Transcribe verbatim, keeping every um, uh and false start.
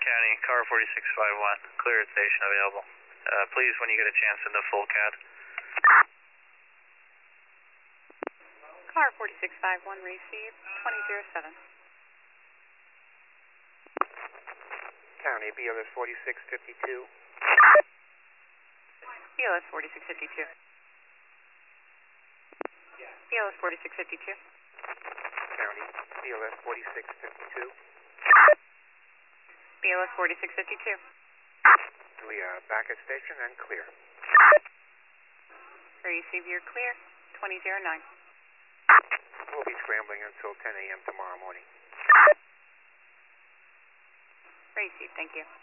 County, car forty-six fifty-one, clear at station available. Uh, please, when you get a chance, send a full C A D. Car forty-six fifty-one, receive twenty oh seven. County, B L S forty-six fifty-two. B L S forty-six fifty-two. B L S forty-six fifty-two. County, B L S forty-six fifty-two. B L S forty-six fifty-two. We are back at station and clear. Receive your clear, twenty oh nine. We'll be scrambling until ten A M tomorrow morning. Receive, thank you.